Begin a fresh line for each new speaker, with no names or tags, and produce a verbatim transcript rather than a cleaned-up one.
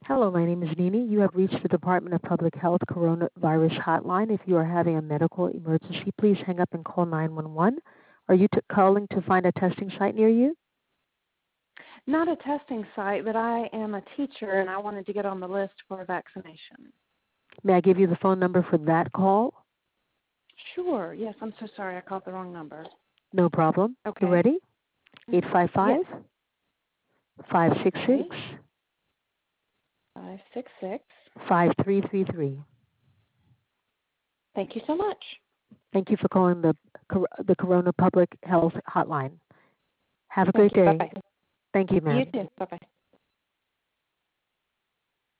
Hello, my name is Nini. You have reached the Department of Public Health Coronavirus Hotline. If you are having a medical emergency, please hang up and call nine one one. Are you t- calling to find a testing site near you?
Not a testing site, but I am a teacher and I wanted to get on the list for a vaccination.
May I give you the phone number for that call?
Sure. Yes, I'm so sorry. I called the wrong number.
No problem. You
Okay.
ready? eight five
Yes.
five, five six six,
Okay. five six six.
five three three three.
Thank you so much.
Thank you for calling the, Cor- the Corona Public Health Hotline. Have a great
Thank you.
day.
Bye-bye.
Thank you,
You
ma'am.
too. Bye-bye.